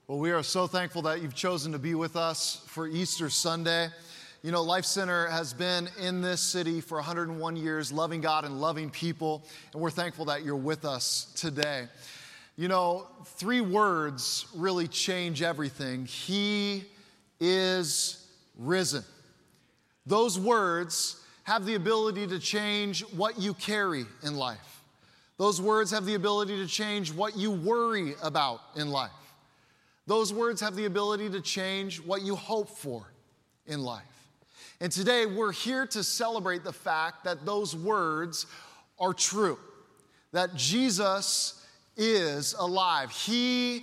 Well, we are so thankful that you've chosen to be with us for Easter Sunday. You know, Life Center has been in this city for 101 years, loving God and loving people, and we're thankful that you're with us today. You know, 3 words really change everything. He is risen. Those words have the ability to change what you carry in life. Those words have the ability to change what you worry about in life. Those words have the ability to change what you hope for in life. And today we're here to celebrate the fact that those words are true, that Jesus is alive. He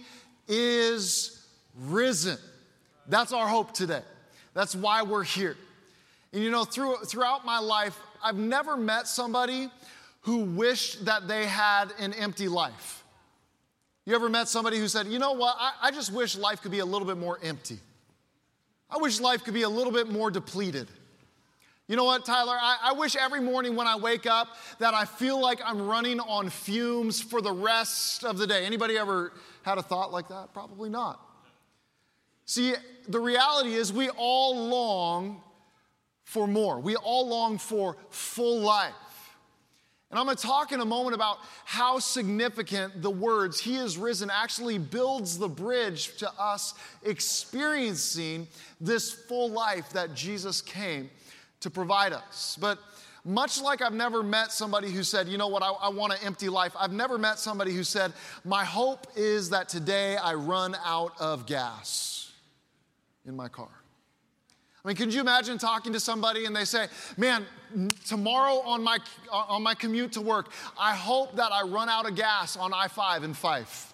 is risen. That's our hope today. That's why we're here. And you know, throughout my life, I've never met somebody who wished that they had an empty life. You ever met somebody who said, you know what, I just wish life could be a little bit more empty. I wish life could be a little bit more depleted. You know what, Tyler, I wish every morning when I wake up that I feel like I'm running on fumes for the rest of the day. Anybody ever had a thought like that? Probably not. See, the reality is we all long for more. We all long for full life. And I'm going to talk in a moment about how significant the words, He is risen, actually builds the bridge to us experiencing this full life that Jesus came to provide us. But much like I've never met somebody who said, you know what, I want an empty life, I've never met somebody who said, my hope is that today I run out of gas in my car. I mean, could you imagine talking to somebody and they say, man, tomorrow on my commute to work, I hope that I run out of gas on I-5 in Fife.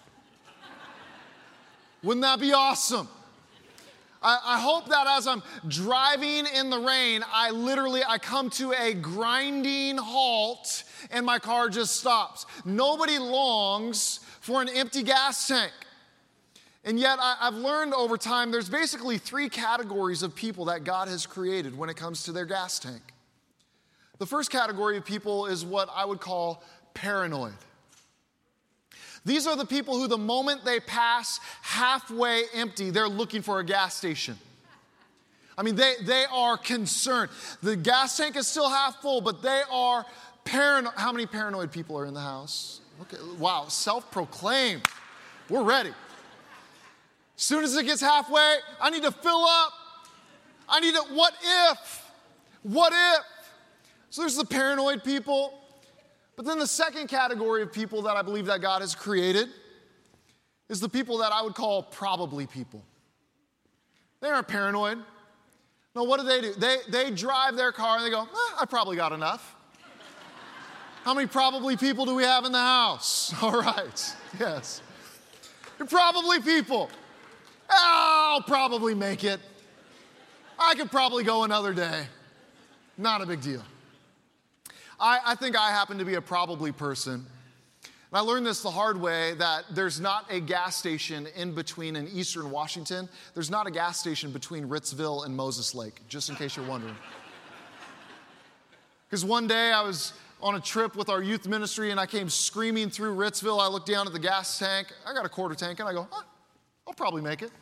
Wouldn't that be awesome? I hope that as I'm driving in the rain, I come to a grinding halt and my car just stops. Nobody longs for an empty gas tank. And yet I've learned over time there's basically 3 categories of people that God has created when it comes to their gas tank. The first category of people is what I would call paranoid. These are the people who the moment they pass halfway empty, they're looking for a gas station. I mean, they are concerned. The gas tank is still half full, but they are paranoid. How many paranoid people are in the house? Okay, wow, self-proclaimed. We're ready. As soon as it gets halfway, I need to fill up. What if? What if? So there's the paranoid people. But then the second category of people that I believe that God has created is the people that I would call probably people. They aren't paranoid. No, what do? They drive their car and they go, I probably got enough. How many probably people do we have in the house? All right, yes. You're probably people. I'll probably make it. I could probably go another day. Not a big deal. I think I happen to be a probably person. And I learned this the hard way, that there's not a gas station in between in eastern Washington. There's not a gas station between Ritzville and Moses Lake, just in case you're wondering. Because one day I was on a trip with our youth ministry and I came screaming through Ritzville. I looked down at the gas tank. I got a quarter tank and I go, I'll probably make it.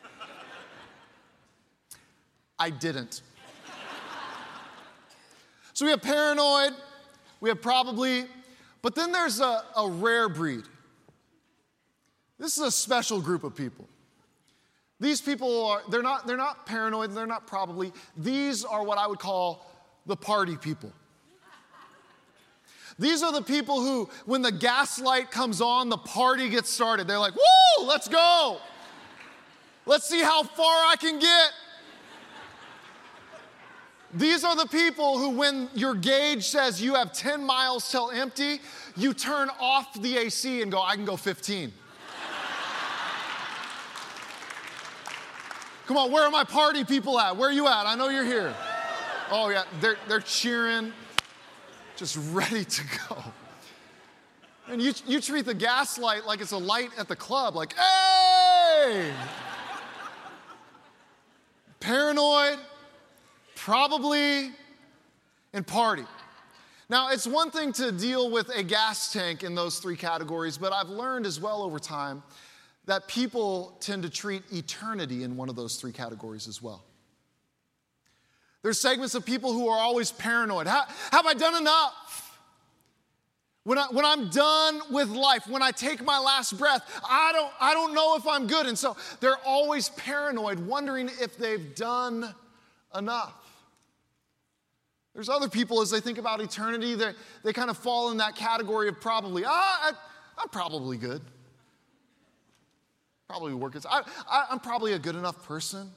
I didn't. So we have paranoid, we have probably, but then there's a rare breed. This is a special group of people. These people they're not paranoid, they're not probably. These are what I would call the party people. These are the people who, when the gas light comes on, the party gets started. They're like, woo, let's go. Let's see how far I can get. These are the people who, when your gauge says you have 10 miles till empty, you turn off the AC and go, I can go 15. Come on, where are my party people at? Where are you at? I know you're here. Oh yeah, they're cheering, just ready to go. And you treat the gas light like it's a light at the club, like, hey! Paranoid, probably, and party. Now, it's one thing to deal with a gas tank in those 3 categories, but I've learned as well over time that people tend to treat eternity in one of those three categories as well. There's segments of people who are always paranoid. Have I done enough? When I'm done with life, when I take my last breath, I don't know if I'm good. And so they're always paranoid, wondering if they've done enough. There's other people, as they think about eternity, they kind of fall in that category of probably, I'm probably good. Probably work. I'm probably a good enough person.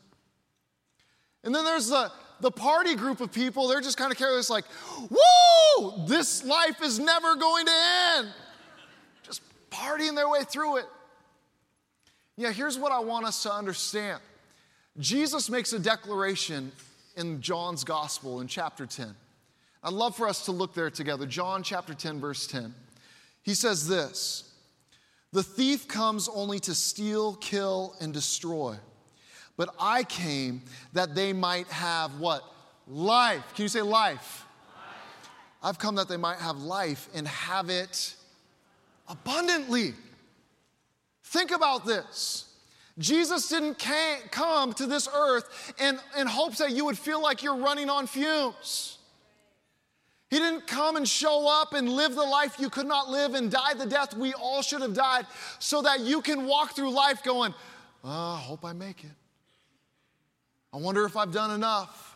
And then there's the party group of people. They're just kind of careless, like, woo, this life is never going to end. Just partying their way through it. Yeah, here's what I want us to understand. Jesus makes a declaration in John's gospel in chapter 10. I'd love for us to look there together. John chapter 10, verse 10. He says this, "The thief comes only to steal, kill, and destroy. But I came that they might have" what? Life. Can you say life? I've come that they might have life and have it abundantly. Think about this. Jesus didn't come to this earth in hopes that you would feel like you're running on fumes. He didn't come and show up and live the life you could not live and die the death we all should have died so that you can walk through life going, I hope I make it. I wonder if I've done enough.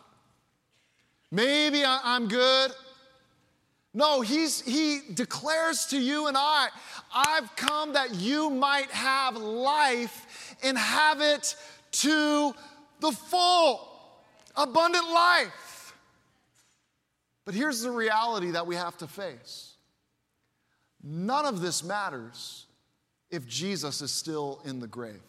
Maybe I'm good. No, he declares to you and I've come that you might have life and have it to the full, abundant life. But here's the reality that we have to face. None of this matters if Jesus is still in the grave.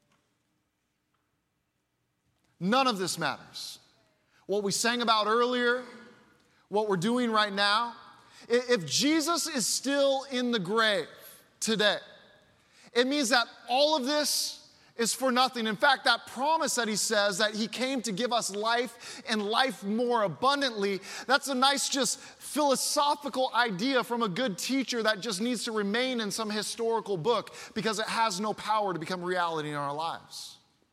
None of this matters. What we sang about earlier, what we're doing right now, if Jesus is still in the grave today, it means that all of this is for nothing. In fact, that promise that he says that he came to give us life and life more abundantly, that's a nice just philosophical idea from a good teacher that just needs to remain in some historical book because it has no power to become reality in our lives.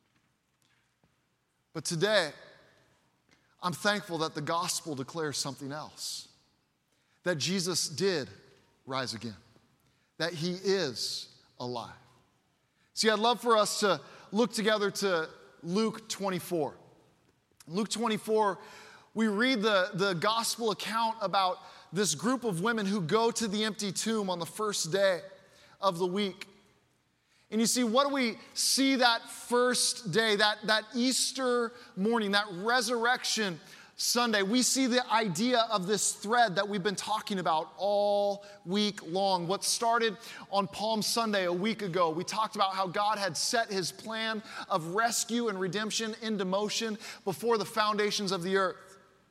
But today, I'm thankful that the gospel declares something else. That Jesus did rise again. That he is alive. See, I'd love for us to look together to Luke 24. Luke 24, we read the gospel account about this group of women who go to the empty tomb on the first day of the week. And you see, what do we see that first day, that Easter morning, that resurrection Sunday? We see the idea of this thread that we've been talking about all week long. What started on Palm Sunday a week ago, we talked about how God had set his plan of rescue and redemption into motion before the foundations of the earth.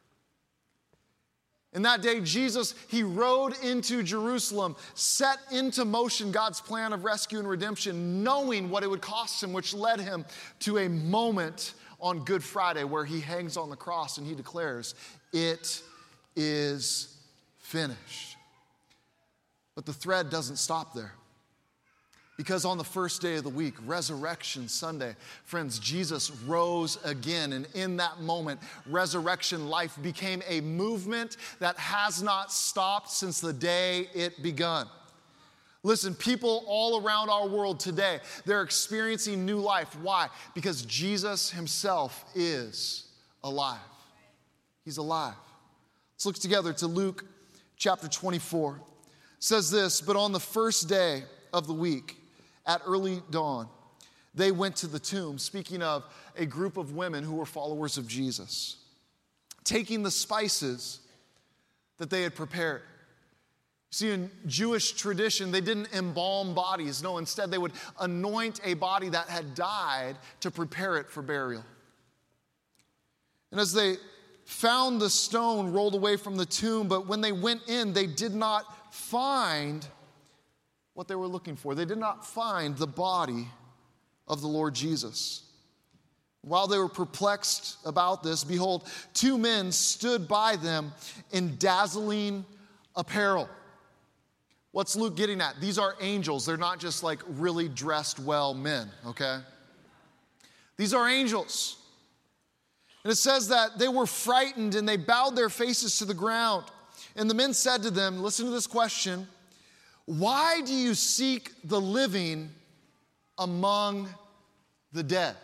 And that day, Jesus, he rode into Jerusalem, set into motion God's plan of rescue and redemption, knowing what it would cost him, which led him to a moment on Good Friday where he hangs on the cross and he declares, "It is finished." But the thread doesn't stop there. Because on the first day of the week, Resurrection Sunday, friends, Jesus rose again. And in that moment, resurrection life became a movement that has not stopped since the day it begun. Listen, people all around our world today, they're experiencing new life. Why? Because Jesus himself is alive. He's alive. Let's look together to Luke chapter 24. It says this, "But on the first day of the week, at early dawn, they went to the tomb," speaking of a group of women who were followers of Jesus, "taking the spices that they had prepared." See, in Jewish tradition, they didn't embalm bodies. No, instead they would anoint a body that had died to prepare it for burial. And as they found the stone rolled away from the tomb, but when they went in, they did not find what they were looking for. They did not find the body of the Lord Jesus. While they were perplexed about this, behold, two men stood by them in dazzling apparel. What's Luke getting at? These are angels. They're not just like really dressed well men, okay? These are angels. And it says that they were frightened and they bowed their faces to the ground. And the men said to them, listen to this question, why do you seek the living among the dead?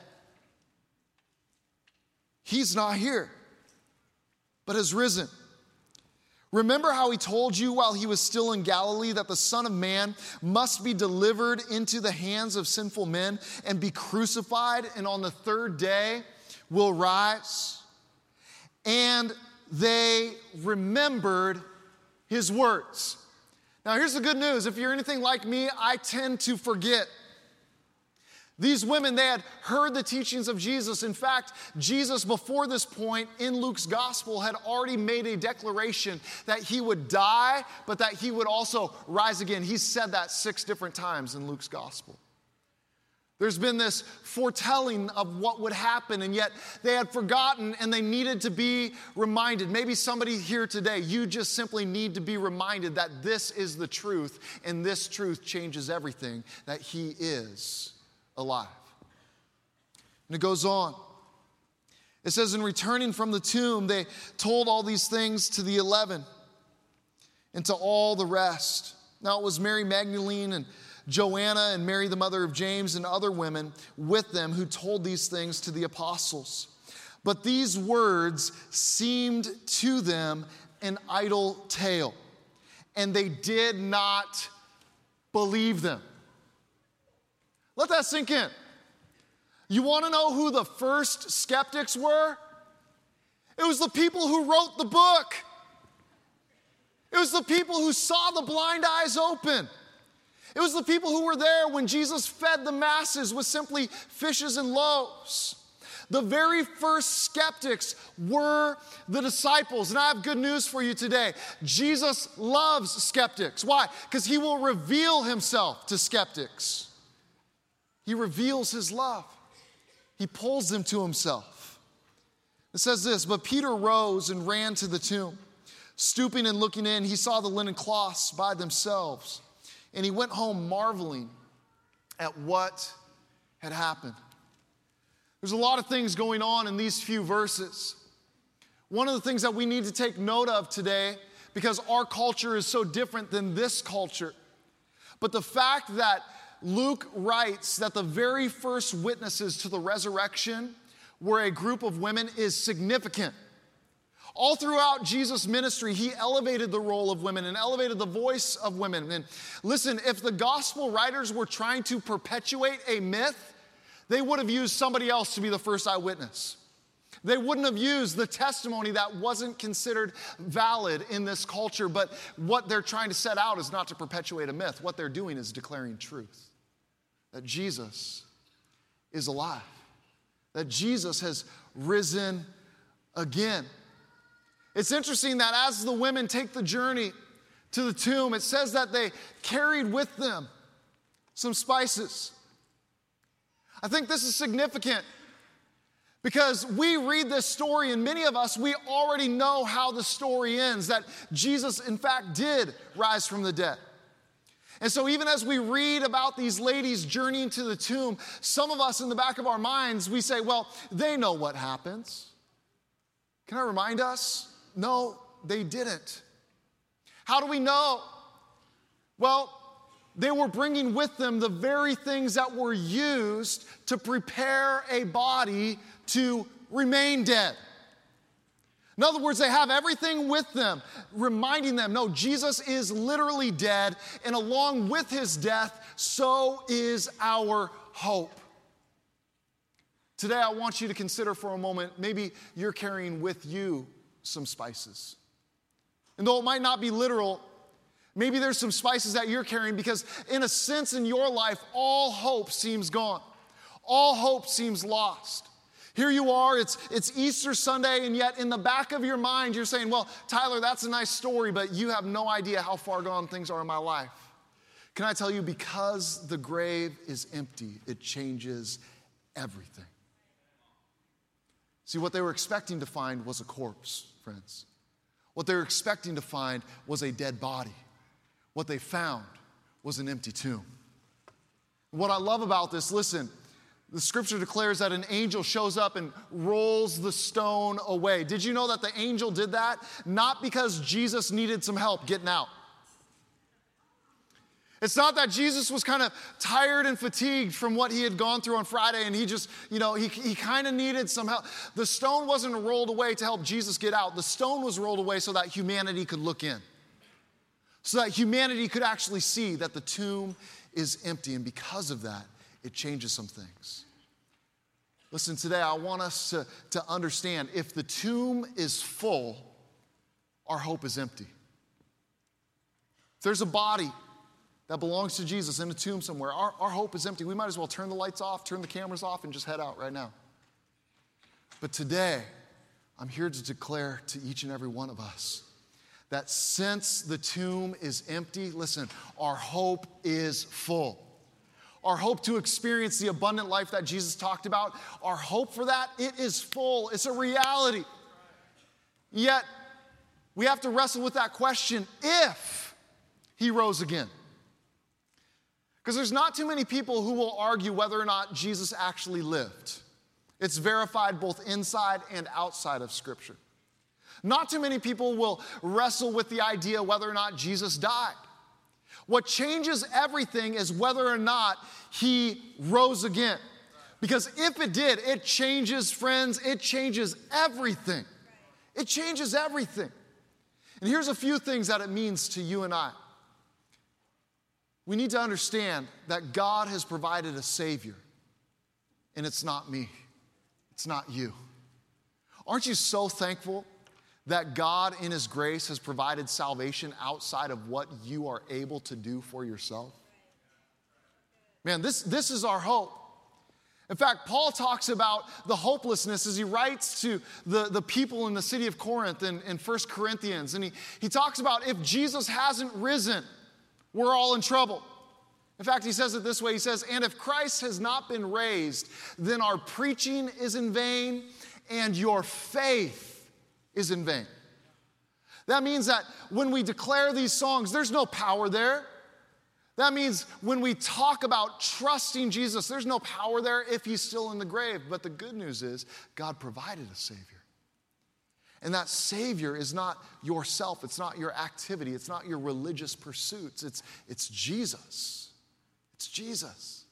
He's not here, but has risen. Remember how he told you while he was still in Galilee that the Son of Man must be delivered into the hands of sinful men and be crucified, and on the third day will rise? And they remembered his words. Now here's the good news. If you're anything like me, I tend to forget. These women, they had heard the teachings of Jesus. In fact, Jesus, before this point in Luke's gospel, had already made a declaration that he would die, but that he would also rise again. He said that 6 different times in Luke's gospel. There's been this foretelling of what would happen, and yet they had forgotten and they needed to be reminded. Maybe somebody here today, you just simply need to be reminded that this is the truth, and this truth changes everything, that he is alive. And it goes on. It says, in returning from the tomb, they told all these things to the 11 and to all the rest. Now it was Mary Magdalene and Joanna and Mary, the mother of James, and other women with them who told these things to the apostles. But these words seemed to them an idle tale, and they did not believe them. Let that sink in. You want to know who the first skeptics were? It was the people who wrote the book. It was the people who saw the blind eyes open. It was the people who were there when Jesus fed the masses with simply fishes and loaves. The very first skeptics were the disciples. And I have good news for you today. Jesus loves skeptics. Why? Because he will reveal himself to skeptics. He reveals his love. He pulls them to himself. It says this, but Peter rose and ran to the tomb. Stooping and looking in, he saw the linen cloths by themselves. And he went home marveling at what had happened. There's a lot of things going on in these few verses. One of the things that we need to take note of today, because our culture is so different than this culture, but the fact that Luke writes that the very first witnesses to the resurrection were a group of women is significant. All throughout Jesus' ministry, he elevated the role of women and elevated the voice of women. And listen, if the gospel writers were trying to perpetuate a myth, they would have used somebody else to be the first eyewitness. They wouldn't have used the testimony that wasn't considered valid in this culture, but what they're trying to set out is not to perpetuate a myth. What they're doing is declaring truth, that Jesus is alive, that Jesus has risen again. It's interesting that as the women take the journey to the tomb, it says that they carried with them some spices. I think this is significant because we read this story, and many of us, we already know how the story ends, that Jesus, in fact, did rise from the dead. And so even as we read about these ladies journeying to the tomb, some of us in the back of our minds, we say, well, they know what happens. Can I remind us? No, they didn't. How do we know? Well, they were bringing with them the very things that were used to prepare a body to remain dead. In other words, they have everything with them, reminding them, no, Jesus is literally dead, and along with his death, so is our hope. Today, I want you to consider for a moment, maybe you're carrying with you some spices. And though it might not be literal, maybe there's some spices that you're carrying because in a sense in your life, all hope seems gone. All hope seems lost. Here you are, it's Easter Sunday, and yet in the back of your mind, you're saying, well, Tyler, that's a nice story, but you have no idea how far gone things are in my life. Can I tell you, because the grave is empty, it changes everything. See, what they were expecting to find was a corpse, friends. What they were expecting to find was a dead body. What they found was an empty tomb. What I love about this, listen, the scripture declares that an angel shows up and rolls the stone away. Did you know that the angel did that? Not because Jesus needed some help getting out. It's not that Jesus was kind of tired and fatigued from what he had gone through on Friday and he just, he kind of needed some help. The stone wasn't rolled away to help Jesus get out. The stone was rolled away so that humanity could look in. So that humanity could actually see that the tomb is empty. And because of that, it changes some things. Listen, today I want us to understand if the tomb is full, our hope is empty. If there's a body that belongs to Jesus in a tomb somewhere, our hope is empty. We might as well turn the lights off, turn the cameras off, and just head out right now. But today, I'm here to declare to each and every one of us that since the tomb is empty, listen, our hope is full. Our hope to experience the abundant life that Jesus talked about, our hope for that, it is full. It's a reality. Yet, we have to wrestle with that question, if he rose again. Because there's not too many people who will argue whether or not Jesus actually lived. It's verified both inside and outside of Scripture. Not too many people will wrestle with the idea whether or not Jesus died. What changes everything is whether or not he rose again. Because if it did, it changes, friends, it changes everything. It changes everything. And here's a few things that it means to you and I. We need to understand that God has provided a Savior, and it's not me. It's not you. Aren't you so thankful that God in His grace has provided salvation outside of what you are able to do for yourself? Man, this is our hope. In fact, Paul talks about the hopelessness as he writes to the people in the city of Corinth in 1 Corinthians. And he talks about if Jesus hasn't risen, we're all in trouble. In fact, he says it this way. He says, and if Christ has not been raised, then our preaching is in vain and your faith is in vain. That means that when we declare these songs, there's no power there. That means when we talk about trusting Jesus, there's no power there if he's still in the grave. But the good news is God provided a Savior. And that Savior is not yourself. It's not your activity. It's not your religious pursuits. It's Jesus. It's Jesus.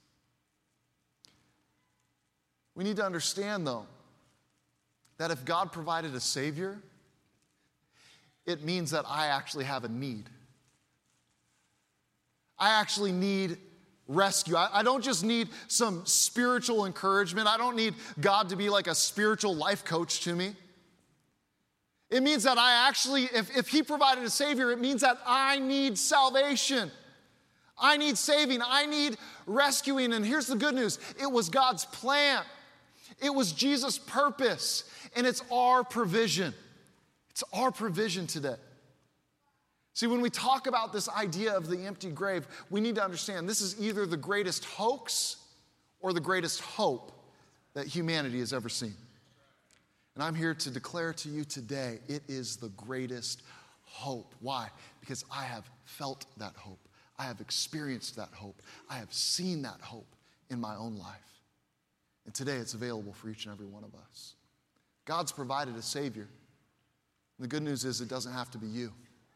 We need to understand, though, that if God provided a Savior, it means that I actually have a need. I actually need rescue. I don't just need some spiritual encouragement. I don't need God to be like a spiritual life coach to me. It means that I actually, if he provided a Savior, it means that I need salvation. I need saving. I need rescuing. And here's the good news. It was God's plan. It was Jesus' purpose. And it's our provision. It's our provision today. See, when we talk about this idea of the empty grave, we need to understand this is either the greatest hoax or the greatest hope that humanity has ever seen. And I'm here to declare to you today, it is the greatest hope. Why? Because I have felt that hope. I have experienced that hope. I have seen that hope in my own life. And today it's available for each and every one of us. God's provided a Savior. And the good news is it doesn't have to be you.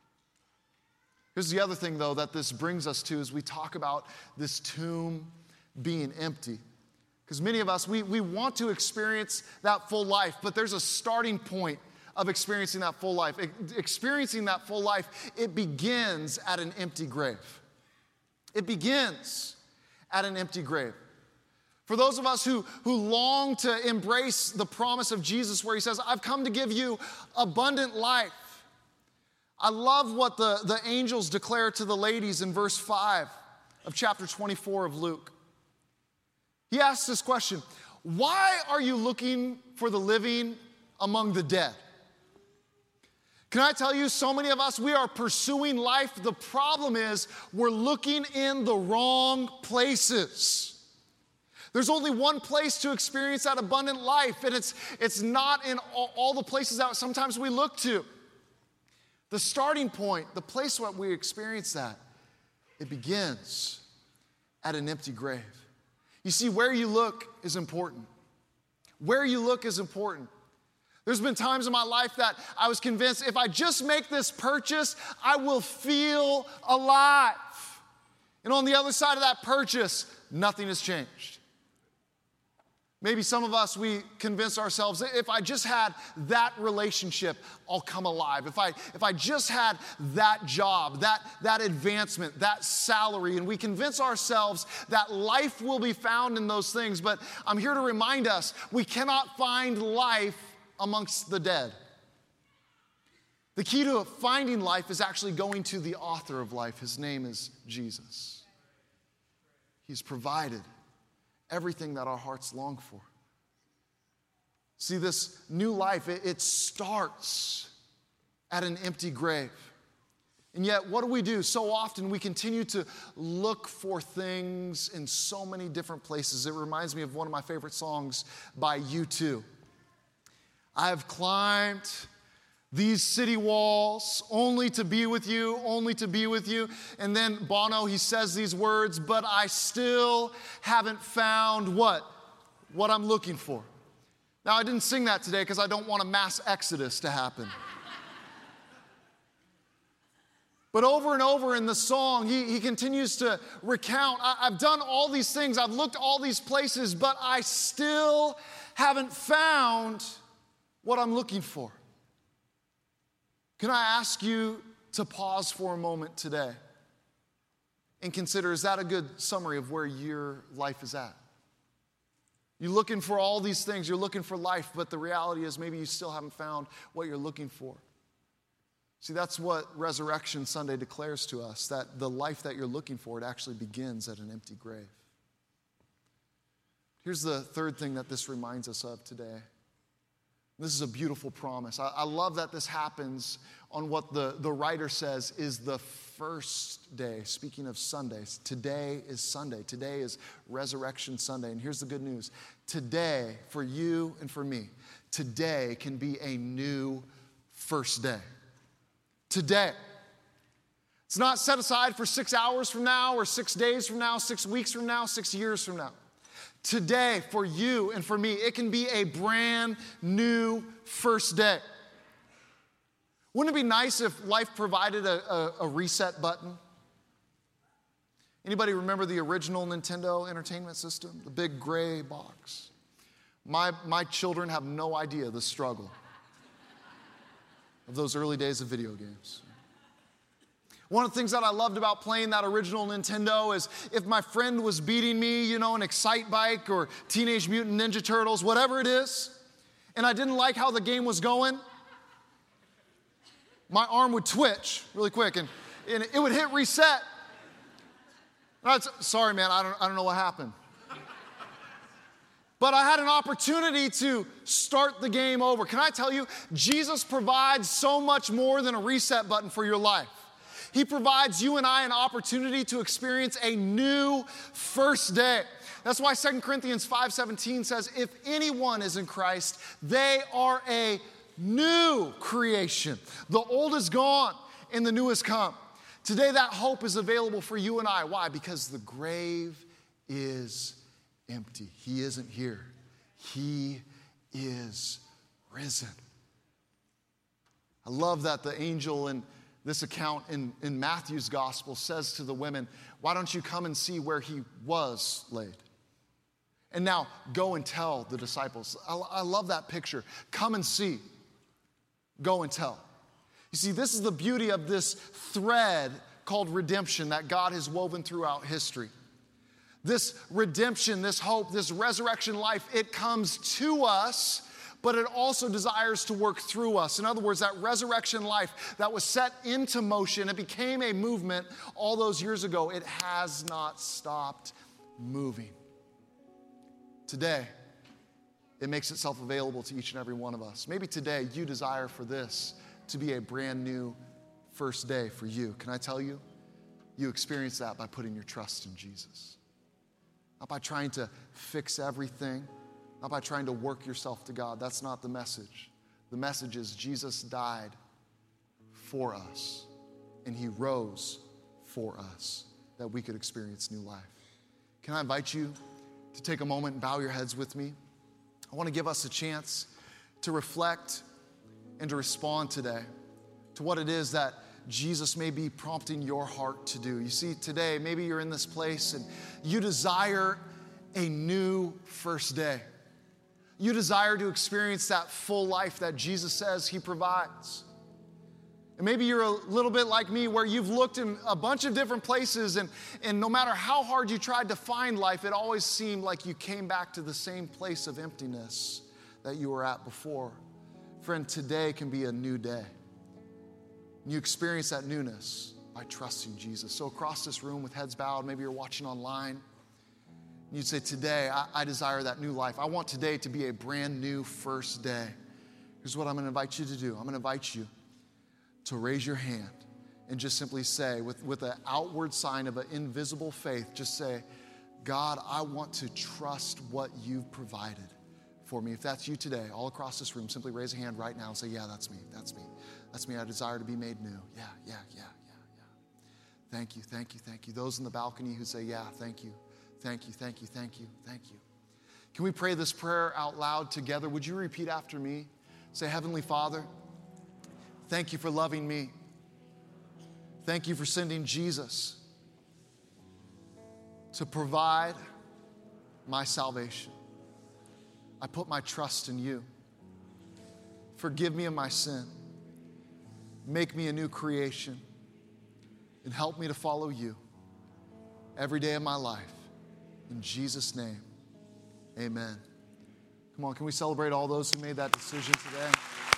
Here's the other thing, though, that this brings us to as we talk about this tomb being empty. Because many of us, we want to experience that full life, but there's a starting point of experiencing that full life. Experiencing that full life, it begins at an empty grave. It begins at an empty grave. For those of us who long to embrace the promise of Jesus where he says, I've come to give you abundant life. I love what the angels declare to the ladies in verse 5 of chapter 24 of Luke. He asks this question, why are you looking for the living among the dead? Can I tell you, so many of us, we are pursuing life. The problem is we're looking in the wrong places. There's only one place to experience that abundant life, and it's not in all the places that sometimes we look to. The starting point, the place where we experience that, It begins at an empty grave. You see, where you look is important. Where you look is important. There's been times in my life that I was convinced if I just make this purchase, I will feel alive. And on the other side of that purchase, nothing has changed. Maybe some of us, we convince ourselves, if I just had that relationship, I'll come alive. If I just had that job, that advancement, that salary, and we convince ourselves that life will be found in those things. But I'm here to remind us, we cannot find life amongst the dead. The key to finding life is actually going to the author of life. His name is Jesus. He's provided everything that our hearts long for. See, this new life, it starts at an empty grave. And yet, what do? So often we continue to look for things in so many different places. It reminds me of one of my favorite songs by U2. I have climbed these city walls only to be with you, only to be with you. And then Bono, he says these words, but I still haven't found what? What I'm looking for. Now, I didn't sing that today because I don't want a mass exodus to happen. But over and over in the song, he continues to recount, I've done all these things, I've looked all these places, but I still haven't found what I'm looking for. Can I ask you to pause for a moment today and consider, is that a good summary of where your life is at? You're looking for all these things, you're looking for life, but the reality is maybe you still haven't found what you're looking for. See, that's what Resurrection Sunday declares to us, that the life that you're looking for, it actually begins at an empty grave. Here's the third thing that this reminds us of today. This is a beautiful promise. I love that this happens on what the writer says is the first day. Speaking of Sundays, today is Sunday. Today is Resurrection Sunday. And here's the good news. Today, for you and for me, today can be a new first day. Today. It's not set aside for 6 hours from now or 6 days from now, 6 weeks from now, 6 years from now. Today, for you and for me, it can be a brand new first day. Wouldn't it be nice if life provided a reset button? Anybody remember the original Nintendo Entertainment System? The big gray box. My children have no idea the struggle of those early days of video games. One of the things that I loved about playing that original Nintendo is if my friend was beating me, in Excite Bike or Teenage Mutant Ninja Turtles, whatever it is, and I didn't like how the game was going, my arm would twitch really quick and it would hit reset. And I'd say, sorry, man, I don't know what happened. But I had an opportunity to start the game over. Can I tell you, Jesus provides so much more than a reset button for your life. He provides you and I an opportunity to experience a new first day. That's why 2 Corinthians 5:17 says, if anyone is in Christ, they are a new creation. The old is gone and the new has come. Today that hope is available for you and I. Why? Because the grave is empty. He isn't here. He is risen. I love that the angel in this account in Matthew's gospel says to the women, why don't you come and see where he was laid? And now go and tell the disciples. I love that picture. Come and see. Go and tell. You see, this is the beauty of this thread called redemption that God has woven throughout history. This redemption, this hope, this resurrection life, it comes to us, but it also desires to work through us. In other words, that resurrection life that was set into motion, it became a movement all those years ago. It has not stopped moving. Today, it makes itself available to each and every one of us. Maybe today you desire for this to be a brand new first day for you. Can I tell you? You experience that by putting your trust in Jesus. Not by trying to fix everything. Not by trying to work yourself to God. That's not the message. The message is Jesus died for us, and he rose for us. that we could experience new life. Can I invite you to take a moment and bow your heads with me? I want to give us a chance to reflect and to respond today to what it is that Jesus may be prompting your heart to do. You see, today, maybe you're in this place and you desire a new first day. You desire to experience that full life that Jesus says He provides. And maybe you're a little bit like me where you've looked in a bunch of different places and no matter how hard you tried to find life, it always seemed like you came back to the same place of emptiness that you were at before. Friend, today can be a new day. And you experience that newness by trusting Jesus. So across this room with heads bowed, maybe you're watching online, and you'd say, today, I desire that new life. I want today to be a brand new first day. Here's what I'm going to invite you to do. I'm going to invite you to raise your hand and just simply say, with an outward sign of an invisible faith, just say, God, I want to trust what you've provided for me. If that's you today, all across this room, simply raise a hand right now and say, yeah, that's me, that's me. That's me, I desire to be made new. Yeah. Thank you. Those in the balcony who say, yeah, thank you. Can we pray this prayer out loud together? Would you repeat after me? Say, Heavenly Father, thank you for loving me. Thank you for sending Jesus to provide my salvation. I put my trust in you. Forgive me of my sin. Make me a new creation. And help me to follow you every day of my life. In Jesus' name, amen. Come on, can we celebrate all those who made that decision today?